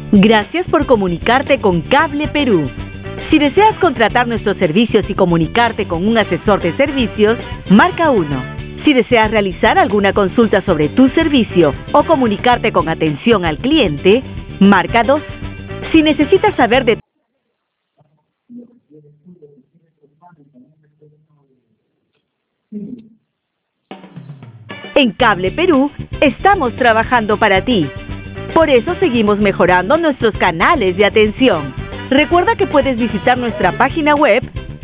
Gracias por comunicarte con Cable Perú. Si deseas contratar nuestros servicios y comunicarte con un asesor de servicios, marca 1. Si deseas realizar alguna consulta sobre tu servicio o comunicarte con atención al cliente, marca 2. Si necesitas saber de... En Cable Perú, estamos trabajando para ti. Por eso seguimos mejorando nuestros canales de atención. Recuerda que puedes visitar nuestra página web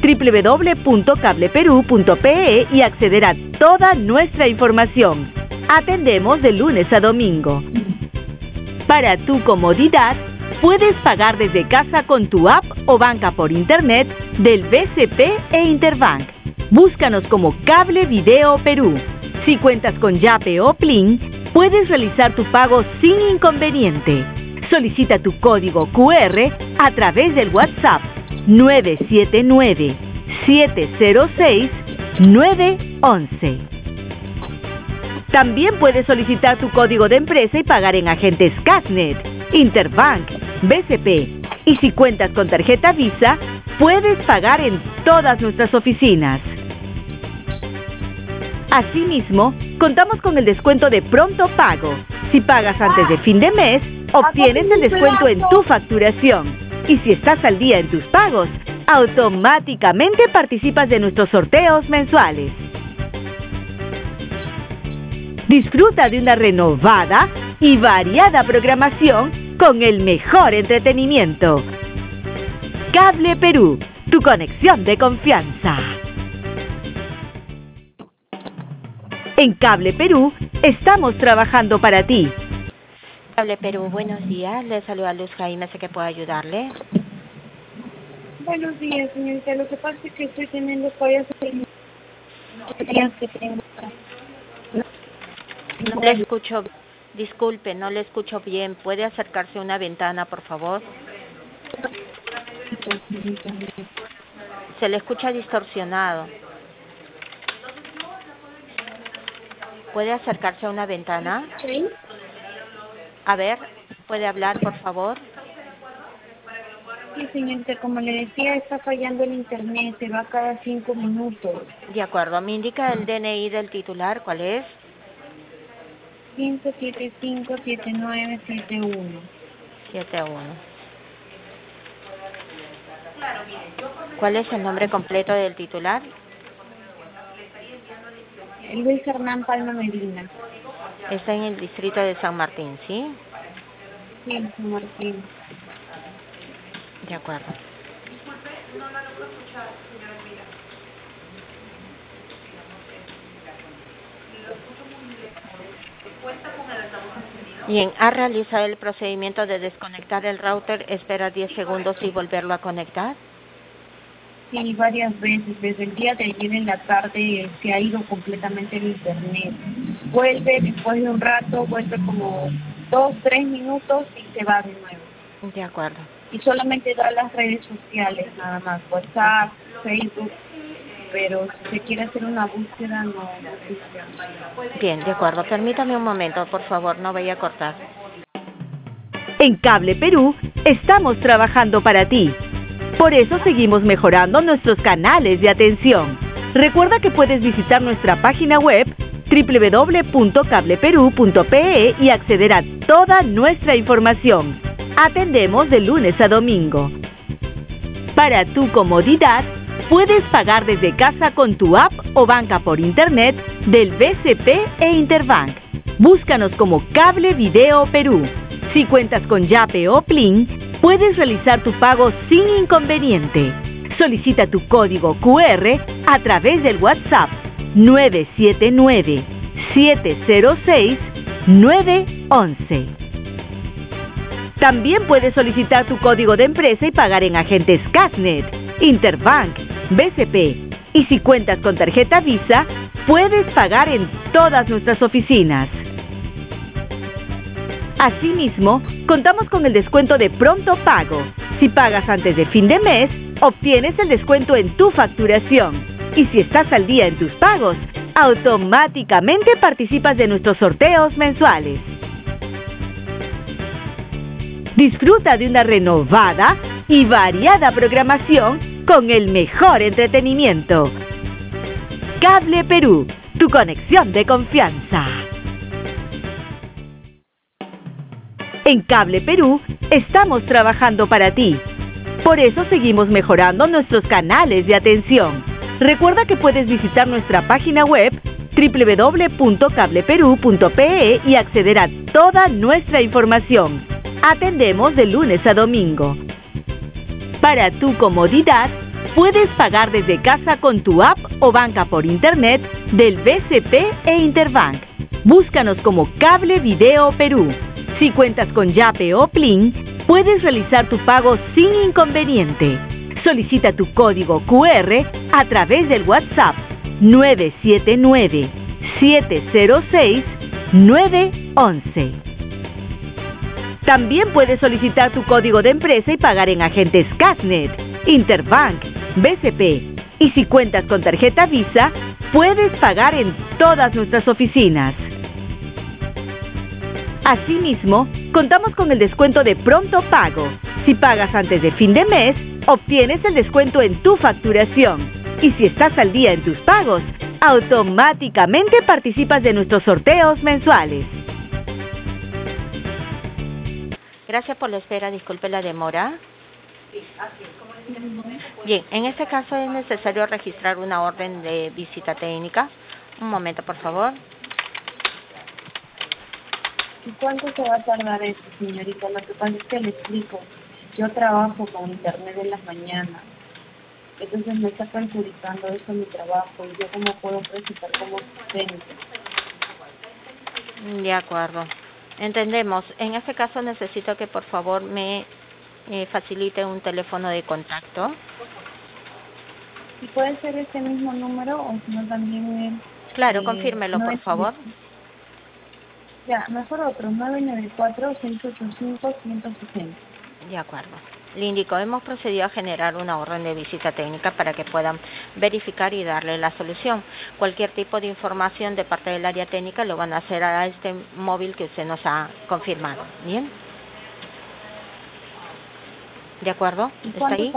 www.cableperú.pe y acceder a toda nuestra información. Atendemos de lunes a domingo. Para tu comodidad, puedes pagar desde casa con tu app o banca por internet del BCP e Interbank. Búscanos como Cable Video Perú. Si cuentas con Yape o Plin, puedes realizar tu pago sin inconveniente. Solicita tu código QR a través del WhatsApp 979-706-911. También puedes solicitar tu código de empresa y pagar en agentes Casnet, Interbank, BCP. Y si cuentas con tarjeta Visa, puedes pagar en todas nuestras oficinas. Asimismo, contamos con el descuento de pronto pago. Si pagas antes de fin de mes, obtienes el descuento en tu facturación. Y si estás al día en tus pagos, automáticamente participas de nuestros sorteos mensuales. Disfruta de una renovada y variada programación con el mejor entretenimiento. Cable Perú, tu conexión de confianza. En Cable Perú, estamos trabajando para ti. Cable Perú, buenos días. Le saluda Luz Jaime, sé que puedo ayudarle. Buenos días, señorita. Lo que pasa es que estoy teniendo fallas en días que tengo. No le escucho, disculpe, no le escucho bien. ¿Puede acercarse a una ventana, por favor? Se le escucha distorsionado. ¿Puede acercarse a una ventana? Sí. A ver, ¿puede hablar, por favor? Sí, señorita, como le decía, está fallando el internet, se va cada 5 minutos. De acuerdo, me indica el DNI del titular, ¿cuál es? 575-7971. 71. ¿Cuál es el nombre completo del titular? Luis Hernán Palma Medina. Está en el distrito de San Martín, ¿sí? Sí, San Martín. De acuerdo. Bien, ha realizado el procedimiento de desconectar el router, espera 10 segundos y volverlo a conectar. Sí, varias veces. Desde el día de ayer en la tarde se ha ido completamente el internet. Vuelve después de un rato, vuelve como 2-3 minutos y se va de nuevo. De acuerdo. Y solamente da las redes sociales, nada más, WhatsApp, Facebook, pero si se quiere hacer una búsqueda, no funciona. Bien, de acuerdo. Permítame un momento, por favor, no vaya a cortar. En Cable Perú, estamos trabajando para ti. Por eso seguimos mejorando nuestros canales de atención. Recuerda que puedes visitar nuestra página web www.cableperú.pe y acceder a toda nuestra información. Atendemos de lunes a domingo. Para tu comodidad, puedes pagar desde casa con tu app o banca por internet del BCP e Interbank. Búscanos como Cable Video Perú. Si cuentas con Yape o Plin, puedes realizar tu pago sin inconveniente. Solicita tu código QR a través del WhatsApp 979-706-911. También puedes solicitar tu código de empresa y pagar en agentes Casnet, Interbank, BCP. Y si cuentas con tarjeta Visa, puedes pagar en todas nuestras oficinas. Asimismo, contamos con el descuento de pronto pago. Si pagas antes de fin de mes, obtienes el descuento en tu facturación. Y si estás al día en tus pagos, automáticamente participas de nuestros sorteos mensuales. Disfruta de una renovada y variada programación con el mejor entretenimiento. Cable Perú, tu conexión de confianza. En Cable Perú estamos trabajando para ti. Por eso seguimos mejorando nuestros canales de atención. Recuerda que puedes visitar nuestra página web www.cableperu.pe y acceder a toda nuestra información. Atendemos de lunes a domingo. Para tu comodidad, puedes pagar desde casa con tu app o banca por internet del BCP e Interbank. Búscanos como Cable Video Perú. Si cuentas con Yape o Plin, puedes realizar tu pago sin inconveniente. Solicita tu código QR a través del WhatsApp 979-706-911. También puedes solicitar tu código de empresa y pagar en agentes Casnet, Interbank, BCP. Y si cuentas con tarjeta Visa, puedes pagar en todas nuestras oficinas. Asimismo, contamos con el descuento de pronto pago. Si pagas antes de fin de mes, obtienes el descuento en tu facturación. Y si estás al día en tus pagos, automáticamente participas de nuestros sorteos mensuales. Gracias por la espera, disculpe la demora. Bien, en este caso es necesario registrar una orden de visita técnica. Un momento, por favor. ¿Y cuánto se va a tardar eso, señorita? Lo que pasa es que le explico. Yo trabajo con internet en las mañanas. Entonces me está perjudicando eso mi trabajo. ¿Y yo cómo puedo presentar como asistente? De acuerdo. Entendemos. En este caso necesito que por favor me facilite un teléfono de contacto. ¿Y puede ser ese mismo número o si no también... Claro, confírmelo, por favor. Ya, mejor otro, 994-685-160. De acuerdo. Le indico, hemos procedido a generar una orden de visita técnica para que puedan verificar y darle la solución. Cualquier tipo de información de parte del área técnica lo van a hacer a este móvil que usted nos ha confirmado. ¿Bien? ¿De acuerdo? ¿Está ahí?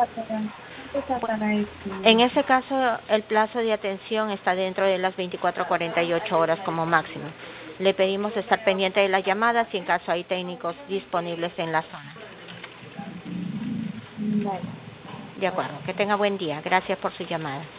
En ese caso, el plazo de atención está dentro de las 24 a 48 horas como máximo. Le pedimos estar pendiente de las llamadas y en caso hay técnicos disponibles en la zona. Vale. De acuerdo. Que tenga buen día. Gracias por su llamada.